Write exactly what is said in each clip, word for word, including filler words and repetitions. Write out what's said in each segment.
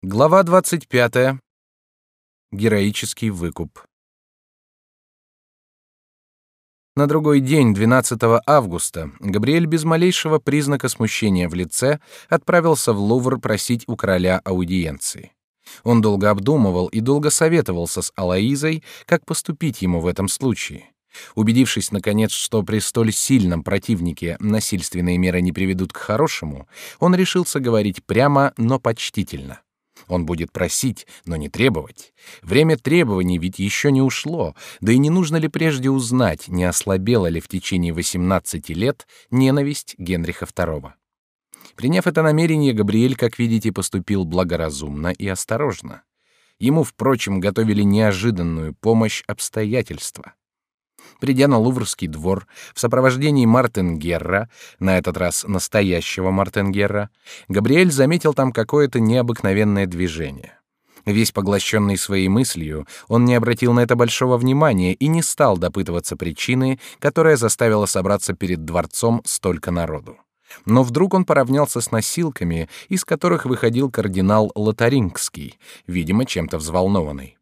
Глава двадцать пятая. Героический выкуп. На другой день, двенадцатого августа, Габриэль без малейшего признака смущения в лице отправился в Лувр просить у короля аудиенции. Он долго обдумывал и долго советовался с Алоизой, как поступить ему в этом случае. Убедившись, наконец, что при столь сильном противнике насильственные меры не приведут к хорошему, он решился говорить прямо, но почтительно. Он будет просить, но не требовать. Время требований ведь еще не ушло, да и не нужно ли прежде узнать, не ослабела ли в течение восемнадцати лет ненависть Генриха второго. Приняв это намерение, Габриэль, как видите, поступил благоразумно и осторожно. Ему, впрочем, готовили неожиданную помощь обстоятельства. Придя на Луврский двор в сопровождении Мартенгерра, на этот раз настоящего Мартенгерра, Габриэль заметил там какое-то необыкновенное движение. Весь поглощенный своей мыслью, он не обратил на это большого внимания и не стал допытываться причины, которая заставила собраться перед дворцом столько народу. Но вдруг он поравнялся с носилками, из которых выходил кардинал Лотарингский, видимо, чем-то взволнованный.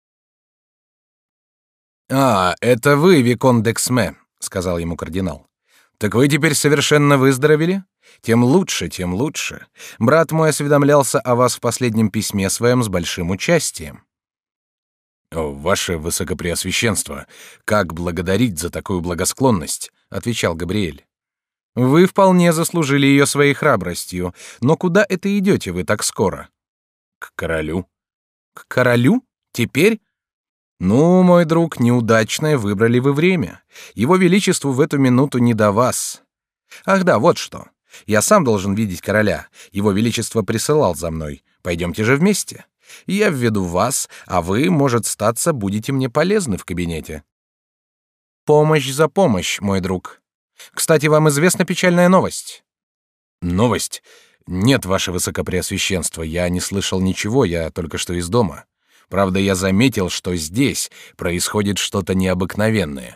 «А, это вы, викон д'Эксме», — сказал ему кардинал. «Так вы теперь совершенно выздоровели? Тем лучше, тем лучше. Брат мой осведомлялся о вас в последнем письме своем с большим участием». «О, ваше высокопреосвященство, как благодарить за такую благосклонность», — отвечал Габриэль. «Вы вполне заслужили ее своей храбростью, но куда это идете вы так скоро?» «К королю». «К королю? Теперь?» «Ну, мой друг, неудачное выбрали вы время. Его величеству в эту минуту не до вас. Ах да, вот что. Я сам должен видеть короля. Его величество присылал за мной. Пойдемте же вместе. Я введу вас, а вы, может статься, будете мне полезны в кабинете». «Помощь за помощь, мой друг. Кстати, вам известна печальная новость?» «Новость? Нет, ваше высокопреосвященство, я не слышал ничего, я только что из дома. Правда, я заметил, что здесь происходит что-то необыкновенное».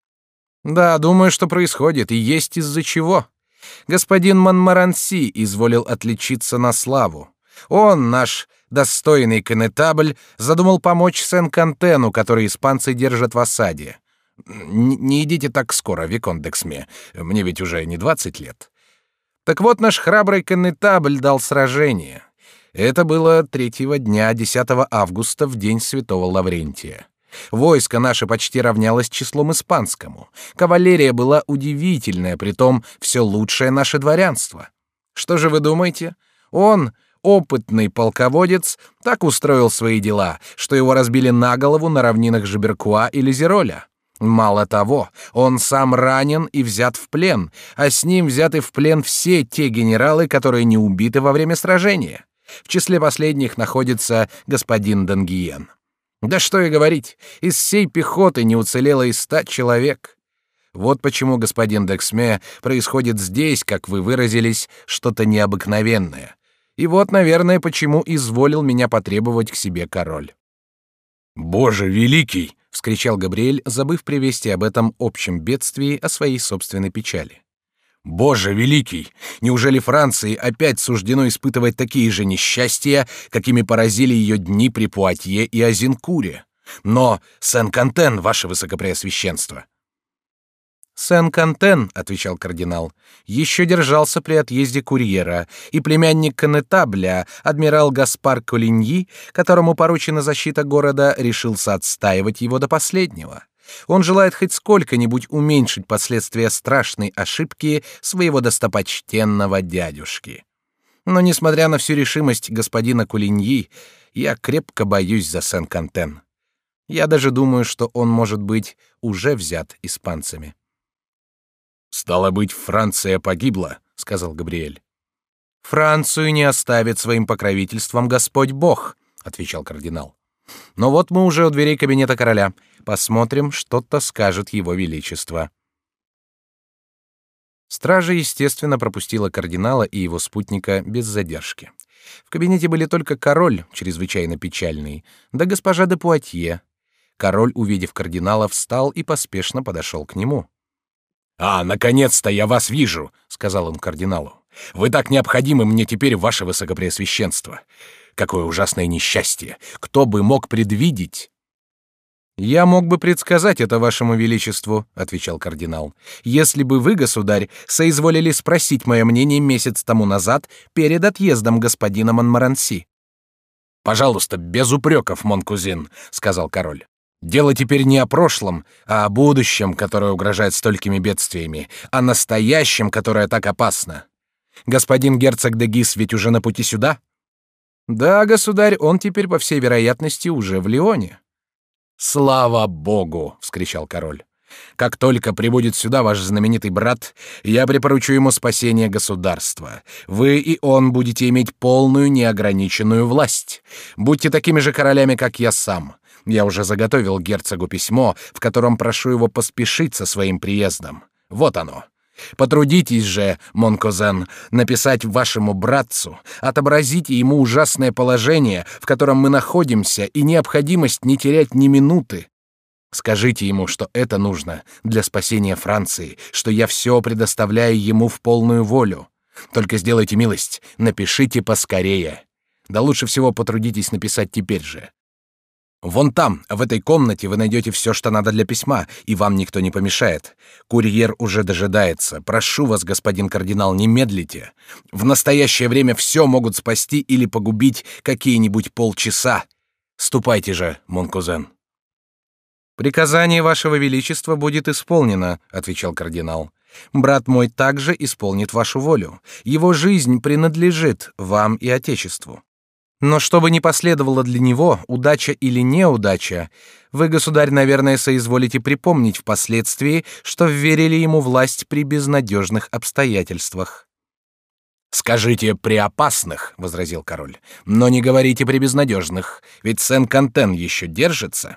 «Да, думаю, что происходит, и есть из-за чего. Господин Монморанси изволил отличиться на славу. Он, наш достойный конетабль, задумал помочь Сен-Кантену, который испанцы держат в осаде. Н- не идите так скоро, викон д'Эксме, мне ведь уже не двадцать лет. Так вот, наш храбрый конетабль дал сражение. Это было третьего дня десятого августа в день святого Лаврентия. Войско наше почти равнялось числом испанскому. Кавалерия была удивительная, притом все лучшее наше дворянство. Что же вы думаете? Он, опытный полководец, так устроил свои дела, что его разбили на голову на равнинах Жиберкуа и Лизероля. Мало того, он сам ранен и взят в плен, а с ним взяты в плен все те генералы, которые не убиты во время сражения. В числе последних находится господин Д'Ангиен. Да что и говорить, из всей пехоты не уцелело и ста человек. Вот почему, господин д'Эксме, происходит здесь, как вы выразились, что-то необыкновенное. И вот, наверное, почему изволил меня потребовать к себе король». «Боже великий!» — вскричал Габриэль, забыв при вести об этом общем бедствии о своей собственной печали. «Боже великий! Неужели Франции опять суждено испытывать такие же несчастья, какими поразили ее дни при Пуатье и Азинкуре? Но Сен-Кантен, ваше высокопреосвященство!» «Сен-Кантен, — отвечал кардинал, — еще держался при отъезде курьера, и племянник конетабля, адмирал Гаспар Колиньи, которому поручена защита города, решился отстаивать его до последнего. Он желает хоть сколько-нибудь уменьшить последствия страшной ошибки своего достопочтенного дядюшки. Но, несмотря на всю решимость господина Колиньи, я крепко боюсь за Сен-Кантен. Я даже думаю, что он, может быть, уже взят испанцами». «Стало быть, Франция погибла», — сказал Габриэль. «Францию не оставит своим покровительством Господь Бог», — отвечал кардинал. «Но вот мы уже у дверей кабинета короля. Посмотрим, что-то скажет его величество». Стража, естественно, пропустила кардинала и его спутника без задержки. В кабинете были только король, чрезвычайно печальный, да госпожа де Пуатье. Король, увидев кардинала, встал и поспешно подошел к нему. «А, наконец-то я вас вижу», — сказал он кардиналу. «Вы так необходимы мне теперь, ваше высокопреосвященство. Какое ужасное несчастье! Кто бы мог предвидеть? Я мог бы предсказать это вашему величеству, отвечал кардинал, если бы вы, государь, соизволили спросить мое мнение месяц тому назад перед отъездом господина Монморанси. Пожалуйста, без упреков, мон кузин, сказал король. Дело теперь не о прошлом, а о будущем, которое угрожает столькими бедствиями, о настоящем, которое так опасно. Господин герцог де Гис ведь уже на пути сюда? Да, государь, он теперь, по всей вероятности, уже в Лионе. Слава богу, вскричал король. Как только прибудет сюда ваш знаменитый брат, я припоручу ему спасение государства. Вы и он будете иметь полную неограниченную власть. Будьте такими же королями, как я сам. Я уже заготовил герцогу письмо, в котором прошу его поспешить со своим приездом. Вот оно. Потрудитесь же, мон кузен, написать вашему братцу, отобразите ему ужасное положение, в котором мы находимся, и необходимость не терять ни минуты. Скажите ему, что это нужно для спасения Франции, что я все предоставляю ему в полную волю. Только сделайте милость, напишите поскорее. Да лучше всего потрудитесь написать теперь же. Вон там, в этой комнате, вы найдете все, что надо для письма, и вам никто не помешает. Курьер уже дожидается. Прошу вас, господин кардинал, не медлите. В настоящее время все могут спасти или погубить какие-нибудь полчаса. Ступайте же, мон кузен. Приказание вашего величества будет исполнено, отвечал кардинал. Брат мой также исполнит вашу волю. Его жизнь принадлежит вам и отечеству. Но чтобы не последовало для него, удача или неудача, вы, государь, наверное, соизволите припомнить впоследствии, что вверили ему власть при безнадежных обстоятельствах. Скажите при опасных, возразил король, но не говорите при безнадежных, ведь Сен-Кантен еще держится.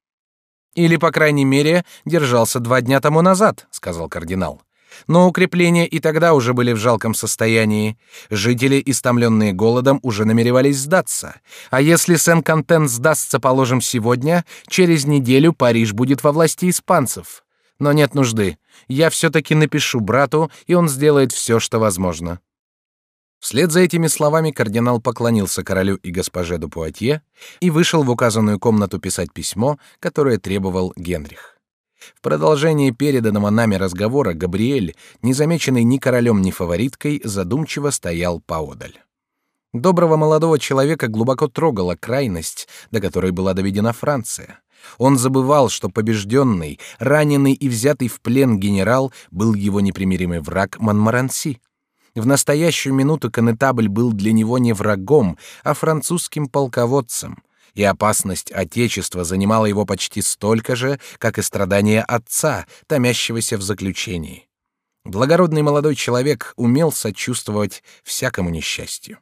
Или, по крайней мере, держался два дня тому назад, сказал кардинал. Но укрепления и тогда уже были в жалком состоянии. Жители, истомленные голодом, уже намеревались сдаться. А если Сен-Кантен сдастся, положим, сегодня, через неделю Париж будет во власти испанцев. Но нет нужды. Я все-таки напишу брату, и он сделает все, что возможно. Вслед за этими словами кардинал поклонился королю и госпоже де Пуатье и вышел в указанную комнату писать письмо, которое требовал Генрих. В продолжении переданного нами разговора Габриэль, незамеченный ни королем, ни фавориткой, задумчиво стоял поодаль. Доброго молодого человека глубоко трогала крайность, до которой была доведена Франция. Он забывал, что побежденный, раненый и взятый в плен генерал был его непримиримый враг Монморанси. В настоящую минуту коннетабль был для него не врагом, а французским полководцем. И опасность отечества занимала его почти столько же, как и страдания отца, томящегося в заключении. Благородный молодой человек умел сочувствовать всякому несчастью.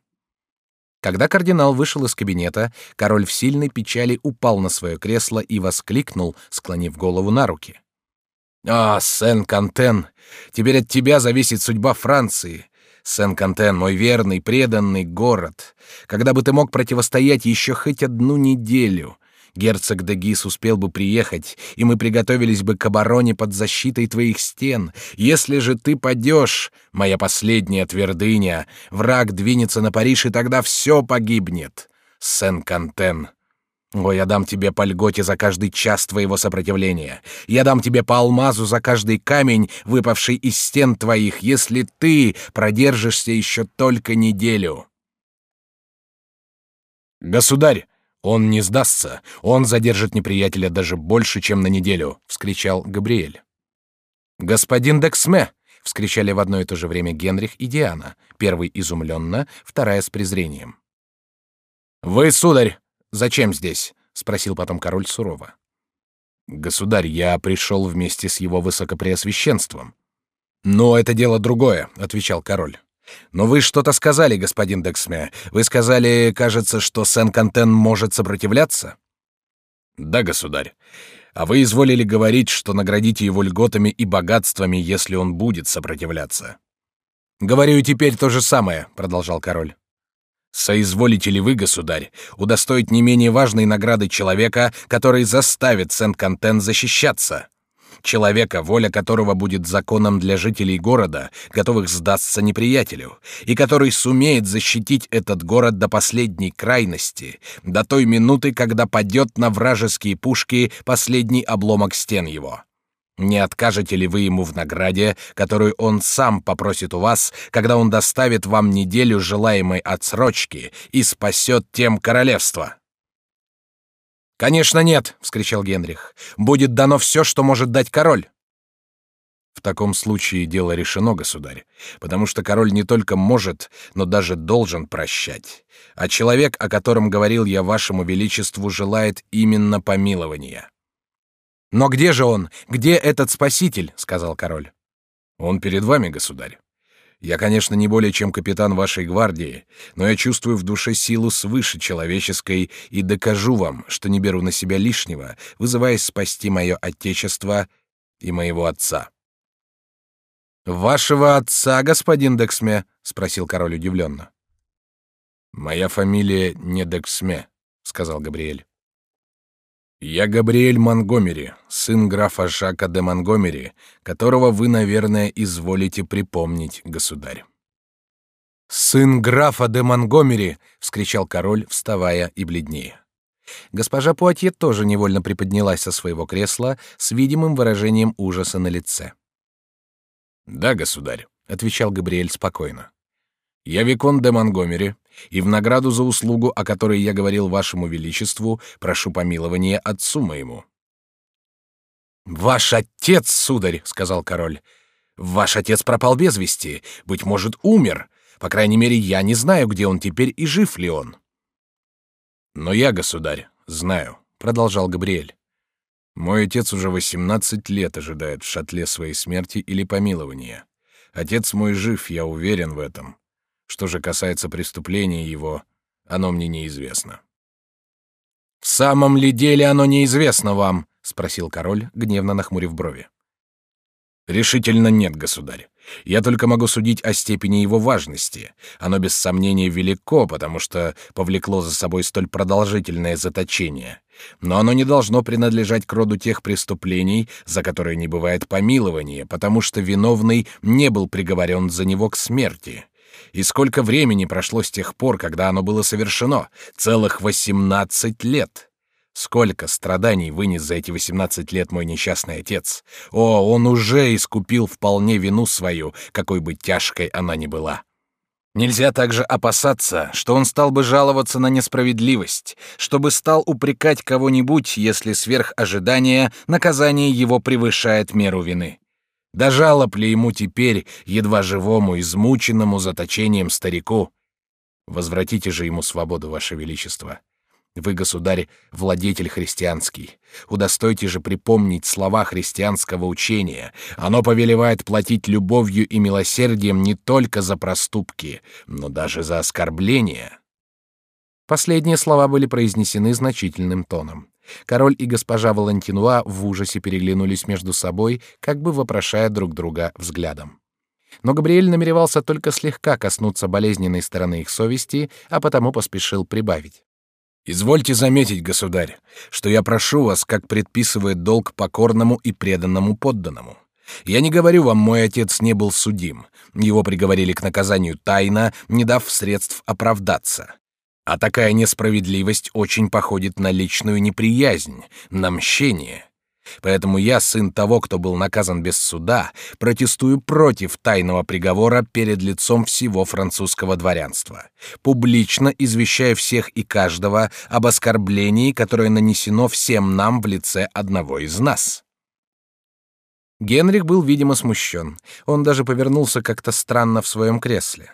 Когда кардинал вышел из кабинета, король в сильной печали упал на свое кресло и воскликнул, склонив голову на руки: «А, Сен-Кантен, теперь от тебя зависит судьба Франции. Сен-Кантен, мой верный, преданный город. Когда бы ты мог противостоять еще хоть одну неделю, герцог де Гис успел бы приехать, и мы приготовились бы к обороне под защитой твоих стен. Если же ты падешь, моя последняя твердыня, враг двинется на Париж, и тогда все погибнет. Сен-Кантен. О, я дам тебе по льготе за каждый час твоего сопротивления. Я дам тебе по алмазу за каждый камень, выпавший из стен твоих, если ты продержишься еще только неделю. Государь, он не сдастся, он задержит неприятеля даже больше, чем на неделю, вскричал Габриэль. Господин Д'Эксме, вскричали в одно и то же время Генрих и Диана, первый изумленно, вторая с презрением. Вы, сударь, зачем здесь? Спросил потом король сурово. Государь, я пришел вместе с его высокопреосвященством. Но это дело другое, отвечал король. Но вы что-то сказали, господин Д'Эксме. Вы сказали, кажется, что Сен-Кантен может сопротивляться? Да, государь. А вы изволили говорить, что наградите его льготами и богатствами, если он будет сопротивляться. Говорю и теперь то же самое, продолжал король. Соизволите ли вы, государь, удостоить не менее важной награды человека, который заставит Сен-Кантен защищаться? человека, воля которого будет законом для жителей города, готовых сдаться неприятелю, и который сумеет защитить этот город до последней крайности, до той минуты, когда падет на вражеские пушки последний обломок стен его. Не откажете ли вы ему в награде, которую он сам попросит у вас, когда он доставит вам неделю желаемой отсрочки и спасет тем королевство? «Конечно нет!» — вскричал Генрих. «Будет дано все, что может дать король!» «В таком случае дело решено, государь, потому что король не только может, но даже должен прощать, а человек, о котором говорил я вашему величеству, желает именно помилования». «Но где же он? Где этот спаситель?» — сказал король. «Он перед вами, государь. Я, конечно, не более чем капитан вашей гвардии, но я чувствую в душе силу свыше человеческой и докажу вам, что не беру на себя лишнего, вызываясь спасти мое отечество и моего отца». «Вашего отца, господин Дексме?» — спросил король удивленно. «Моя фамилия не Дексме», — сказал Габриэль. «Я Габриэль Монгомери, сын графа Жака де Монгомери, которого вы, наверное, изволите припомнить, государь». «Сын графа де Монгомери!» — вскричал король, вставая и бледнее. Госпожа Пуатье тоже невольно приподнялась со своего кресла с видимым выражением ужаса на лице. «Да, государь», — отвечал Габриэль спокойно. «Я виконт де Монгомери, и в награду за услугу, о которой я говорил вашему величеству, прошу помилования отцу моему». «Ваш отец, сударь», — сказал король, — «ваш отец пропал без вести, быть может, умер. По крайней мере, я не знаю, где он теперь и жив ли он». «Но я, государь, знаю», — продолжал Габриэль. «Мой отец уже восемнадцать лет ожидает в шатле своей смерти или помилования. Отец мой жив, я уверен в этом. Что же касается преступления его, оно мне неизвестно». «В самом ли деле оно неизвестно вам?» — спросил король, гневно нахмурив брови. «Решительно нет, государь. Я только могу судить о степени его важности. Оно без сомнения велико, потому что повлекло за собой столь продолжительное заточение. Но оно не должно принадлежать к роду тех преступлений, за которые не бывает помилования, потому что виновный не был приговорен за него к смерти. И сколько времени прошло с тех пор, когда оно было совершено? Целых восемнадцать лет. Сколько страданий вынес за эти восемнадцать лет мой несчастный отец. О, он уже искупил вполне вину свою, какой бы тяжкой она ни была. Нельзя также опасаться, что он стал бы жаловаться на несправедливость, чтобы стал упрекать кого-нибудь, если сверх ожидания наказание его превышает меру вины. Да жалоб ли ему теперь, едва живому, измученному заточением старику? Возвратите же ему свободу, ваше величество. Вы, государь, владетель христианский. Удостойте же припомнить слова христианского учения. Оно повелевает платить любовью и милосердием не только за проступки, но даже за оскорбления». Последние слова были произнесены значительным тоном. Король и госпожа Валентинуа в ужасе переглянулись между собой, как бы вопрошая друг друга взглядом. Но Габриэль намеревался только слегка коснуться болезненной стороны их совести, а потому поспешил прибавить. «Извольте заметить, государь, что я прошу вас, как предписывает долг покорному и преданному подданному. Я не говорю вам, мой отец не был судим. Его приговорили к наказанию тайно, не дав средств оправдаться. А такая несправедливость очень походит на личную неприязнь, на мщение. Поэтому я, сын того, кто был наказан без суда, протестую против тайного приговора перед лицом всего французского дворянства, публично извещая всех и каждого об оскорблении, которое нанесено всем нам в лице одного из нас». Генрих был, видимо, смущен. Он даже повернулся как-то странно в своем кресле.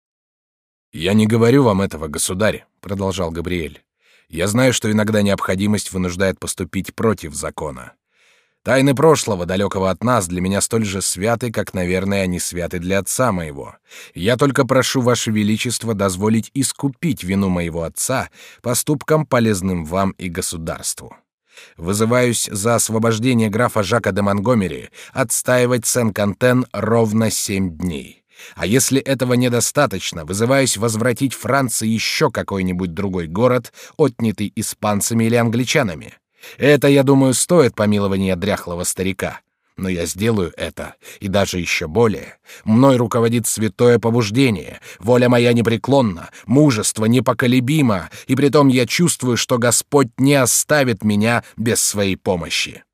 «Я не говорю вам этого, государь», — продолжал Габриэль. «Я знаю, что иногда необходимость вынуждает поступить против закона. Тайны прошлого, далекого от нас, для меня столь же святы, как, наверное, они святы для отца моего. Я только прошу ваше величество дозволить искупить вину моего отца поступком, полезным вам и государству. Вызываюсь за освобождение графа Жака де Монгомери отстаивать Сен-Кантен ровно семь дней. А если этого недостаточно, вызываюсь возвратить Франции еще какой-нибудь другой город, отнятый испанцами или англичанами. Это, я думаю, стоит помилования дряхлого старика. Но я сделаю это, и даже еще более. Мной руководит святое побуждение, воля моя непреклонна, мужество непоколебимо, и притом я чувствую, что Господь не оставит меня без своей помощи».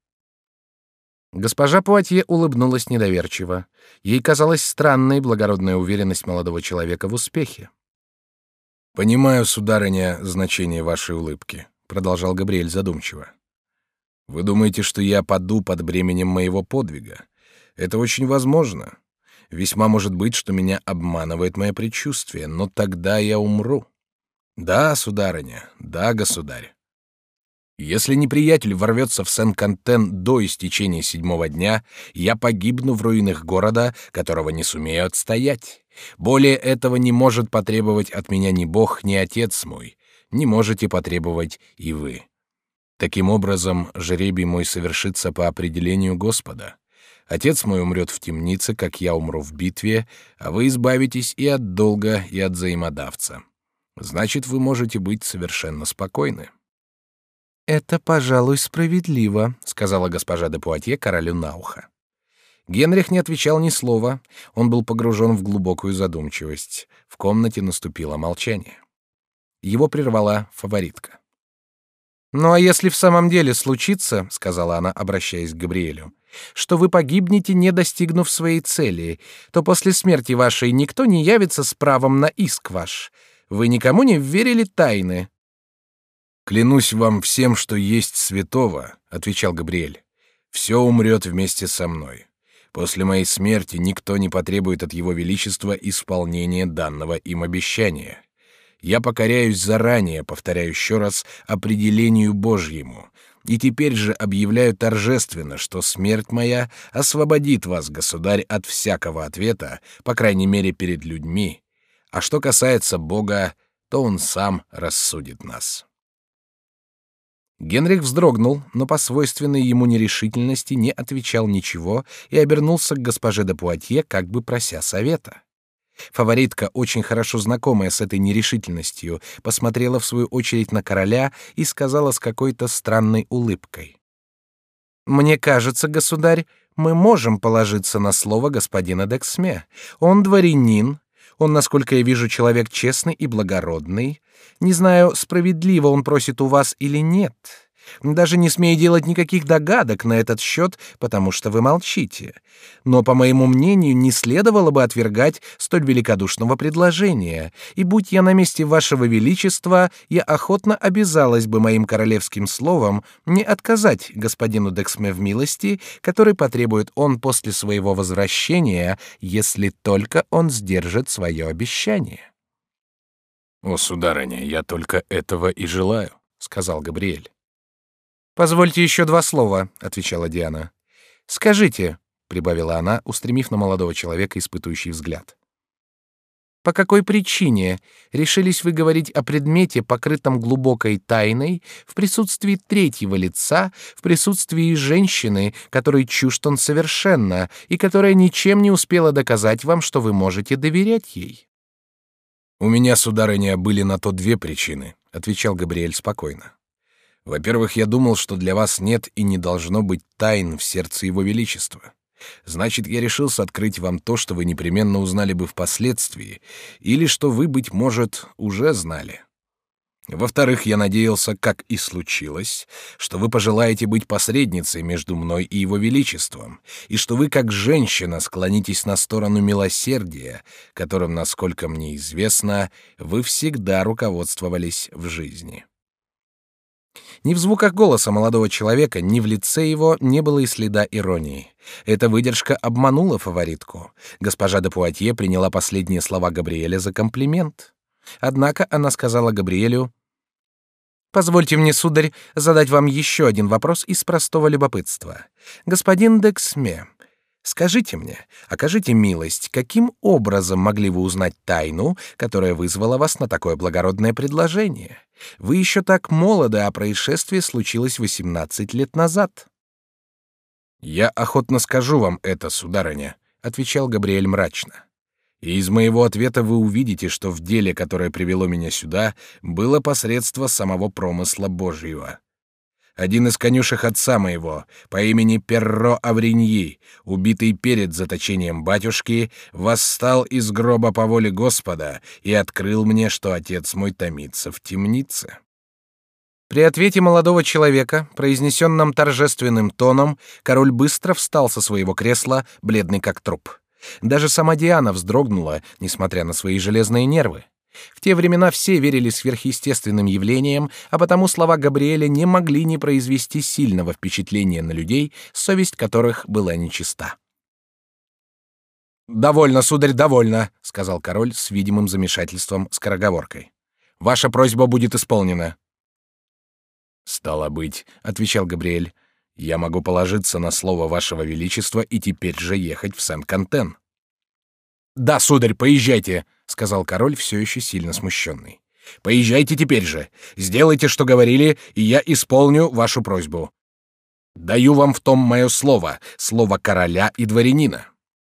Госпожа Пуатье улыбнулась недоверчиво. Ей казалась странной благородная уверенность молодого человека в успехе. «Понимаю, сударыня, значение вашей улыбки», — продолжал Габриэль задумчиво. «Вы думаете, что я паду под бременем моего подвига? Это очень возможно. Весьма может быть, что меня обманывает мое предчувствие, но тогда я умру. Да, сударыня, да, государь. Если неприятель ворвется в Сен-Кантен до истечения седьмого дня, я погибну в руинах города, которого не сумею отстоять. Более этого не может потребовать от меня ни Бог, ни Отец мой, не можете потребовать и вы. Таким образом, жребий мой совершится по определению Господа. Отец мой умрет в темнице, как я умру в битве, а вы избавитесь и от долга, и от взаимодавца. Значит, вы можете быть совершенно спокойны». «Это, пожалуй, справедливо», — сказала госпожа де Пуатье королю на ухо. Генрих не отвечал ни слова, он был погружен в глубокую задумчивость. В комнате наступило молчание. Его прервала фаворитка. «Ну а если в самом деле случится, — сказала она, обращаясь к Габриэлю, — что вы погибнете, не достигнув своей цели, то после смерти вашей никто не явится с правом на иск ваш. Вы никому не вверили тайны». «Клянусь вам всем, что есть святого, — отвечал Габриэль, — все умрет вместе со мной. После моей смерти никто не потребует от его величества исполнения данного им обещания. Я покоряюсь заранее, повторяю еще раз, определению Божьему, и теперь же объявляю торжественно, что смерть моя освободит вас, государь, от всякого ответа, по крайней мере перед людьми, а что касается Бога, то он сам рассудит нас». Генрих вздрогнул, но по свойственной ему нерешительности не отвечал ничего и обернулся к госпоже де Пуатье, как бы прося совета. Фаворитка, очень хорошо знакомая с этой нерешительностью, посмотрела в свою очередь на короля и сказала с какой-то странной улыбкой: «Мне кажется, государь, мы можем положиться на слово господина Д'Эксме. Он дворянин, он, насколько я вижу, человек честный и благородный. Не знаю, справедливо он просит у вас или нет. Даже не смею делать никаких догадок на этот счет, потому что вы молчите. Но, по моему мнению, не следовало бы отвергать столь великодушного предложения, и, будь я на месте вашего величества, я охотно обязалась бы моим королевским словом не отказать господину Д'Эксме в милости, который потребует он после своего возвращения, если только он сдержит свое обещание». «О, сударыня, я только этого и желаю», — сказал Габриэль. «Позвольте еще два слова», — отвечала Диана. «Скажите», — прибавила она, устремив на молодого человека испытующий взгляд, «по какой причине решились вы говорить о предмете, покрытом глубокой тайной, в присутствии третьего лица, в присутствии женщины, которой чужд он совершенно, и которая ничем не успела доказать вам, что вы можете доверять ей?» «У меня, сударыня, были на то две причины», — отвечал Габриэль спокойно. «Во-первых, я думал, что для вас нет и не должно быть тайн в сердце Его Величества. Значит, я решился открыть вам то, что вы непременно узнали бы впоследствии, или что вы, быть может, уже знали. Во-вторых, я надеялся, как и случилось, что вы пожелаете быть посредницей между мной и Его Величеством, и что вы, как женщина, склонитесь на сторону милосердия, которым, насколько мне известно, вы всегда руководствовались в жизни». Ни в звуках голоса молодого человека, ни в лице его не было и следа иронии. Эта выдержка обманула фаворитку. Госпожа де Пуатье приняла последние слова Габриэля за комплимент. Однако она сказала Габриэлю: «Позвольте мне, сударь, задать вам еще один вопрос из простого любопытства. Господин Д'Эксме, скажите мне, окажите милость, каким образом могли вы узнать тайну, которая вызвала вас на такое благородное предложение? Вы еще так молоды, а происшествие случилось восемнадцать лет назад». «Я охотно скажу вам это, сударыня», — отвечал Габриэль мрачно. «И из моего ответа вы увидите, что в деле, которое привело меня сюда, было посредство самого промысла Божьего. Один из конюшек отца моего, по имени Перро Авриньи, убитый перед заточением батюшки, восстал из гроба по воле Господа и открыл мне, что отец мой томится в темнице». При ответе молодого человека, произнесенном торжественным тоном, король быстро встал со своего кресла, бледный как труп. Даже сама Диана вздрогнула, несмотря на свои железные нервы. В те времена все верили сверхъестественным явлениям, а потому слова Габриэля не могли не произвести сильного впечатления на людей, совесть которых была нечиста. «Довольно, сударь, довольно», — сказал король с видимым замешательством, скороговоркой. «Ваша просьба будет исполнена». «Стало быть», — отвечал Габриэль, — «я могу положиться на слово вашего величества и теперь же ехать в Сен-Кантен». «Да, сударь, поезжайте», — сказал король, все еще сильно смущенный. «Поезжайте теперь же. Сделайте, что говорили, и я исполню вашу просьбу. Даю вам в том мое слово, слово короля и дворянина».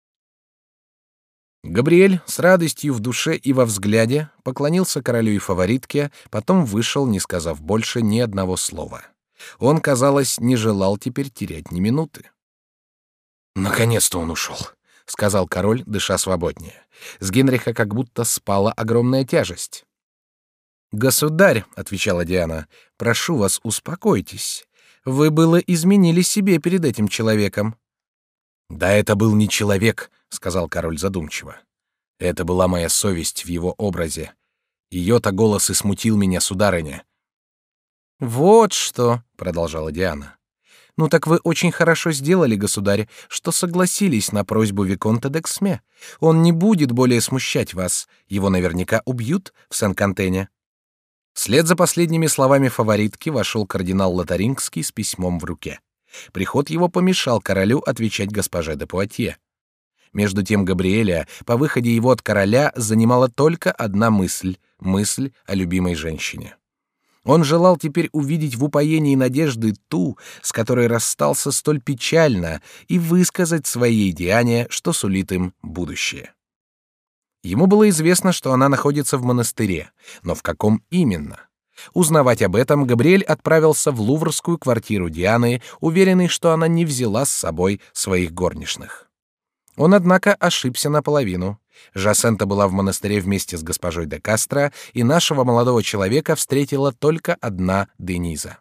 Габриэль с радостью в душе и во взгляде поклонился королю и фаворитке, потом вышел, не сказав больше ни одного слова. Он, казалось, не желал теперь терять ни минуты. «Наконец-то он ушел», — сказал король, дыша свободнее. С Генриха как будто спала огромная тяжесть. «Государь», — отвечала Диана, — «прошу вас, успокойтесь. Вы было изменили себе перед этим человеком». «Да это был не человек», — сказал король задумчиво. «Это была моя совесть в его образе. Ее-то голос и смутил меня, сударыня». «Вот что», — продолжала Диана. «Ну так вы очень хорошо сделали, государь, что согласились на просьбу виконта д'Эксме. Он не будет более смущать вас. Его наверняка убьют в Сен-Кантене». Вслед за последними словами фаворитки вошел кардинал Лотарингский с письмом в руке. Приход его помешал королю отвечать госпоже де Пуатье. Между тем Габриэля по выходе его от короля занимала только одна мысль — мысль о любимой женщине. Он желал теперь увидеть в упоении надежды ту, с которой расстался столь печально, и высказать своей Диане, что сулит им будущее. Ему было известно, что она находится в монастыре, но в каком именно? Узнавать об этом Габриэль отправился в луврскую квартиру Дианы, уверенный, что она не взяла с собой своих горничных. Он, однако, ошибся наполовину. Жасента была в монастыре вместе с госпожой де Кастро, и нашего молодого человека встретила только одна Дениза.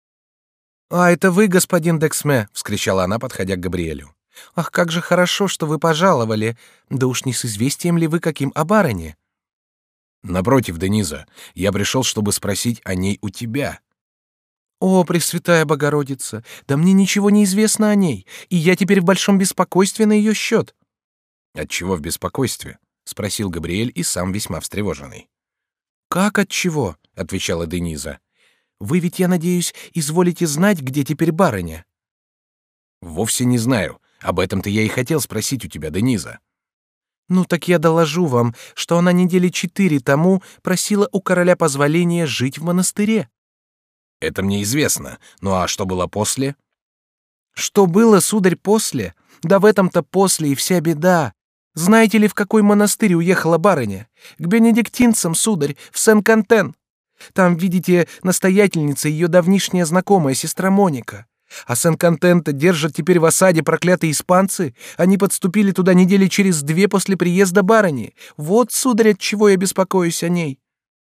«А это вы, господин д'Эксме!» — вскричала она, подходя к Габриэлю. «Ах, как же хорошо, что вы пожаловали! Да уж не с известием ли вы каким о барыне?» «Напротив, Дениза, я пришел, чтобы спросить о ней у тебя». «О, Пресвятая Богородица! Да мне ничего не известно о ней, и я теперь в большом беспокойстве на ее счет». «Отчего в беспокойстве?» — спросил Габриэль и сам весьма встревоженный. «Как отчего?» — отвечала Дениза. «Вы ведь, я надеюсь, изволите знать, где теперь барыня?» «Вовсе не знаю. Об этом-то я и хотел спросить у тебя, Дениза». «Ну так я доложу вам, что она недели четыре тому просила у короля позволения жить в монастыре». «Это мне известно. Ну а что было после?» «Что было, сударь, после? Да в этом-то после и вся беда. Знаете ли, в какой монастырь уехала барыня? К бенедиктинцам, сударь, в Сен-Кантен. Там, видите, настоятельница ее давнишняя знакомая, сестра Моника. А Сен-Кантен-то держат теперь в осаде проклятые испанцы. Они подступили туда недели через две после приезда барыни. Вот, сударь, от чего я беспокоюсь о ней».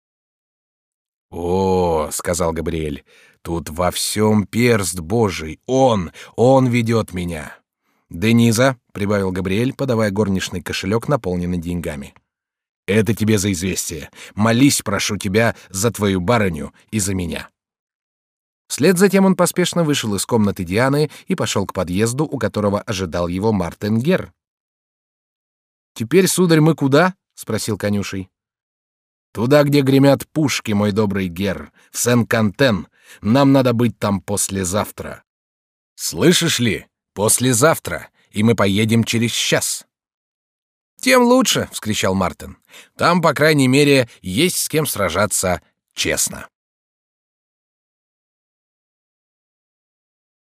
«О, — сказал Габриэль, — тут во всем перст Божий. Он, он ведет меня. Дениза, — прибавил Габриэль, подавая горничный кошелек, наполненный деньгами, — это тебе за известие. Молись, прошу тебя, за твою барыню и за меня». Вслед за тем он поспешно вышел из комнаты Дианы и пошел к подъезду, у которого ожидал его Мартен Гер. «Теперь, сударь, мы куда?» — спросил конюший. «Туда, где гремят пушки, мой добрый Гер, в Сен-Кантен. Нам надо быть там послезавтра. Слышишь ли? Послезавтра, и мы поедем через час». «Тем лучше!» — вскричал Мартин. «Там, по крайней мере, есть с кем сражаться честно».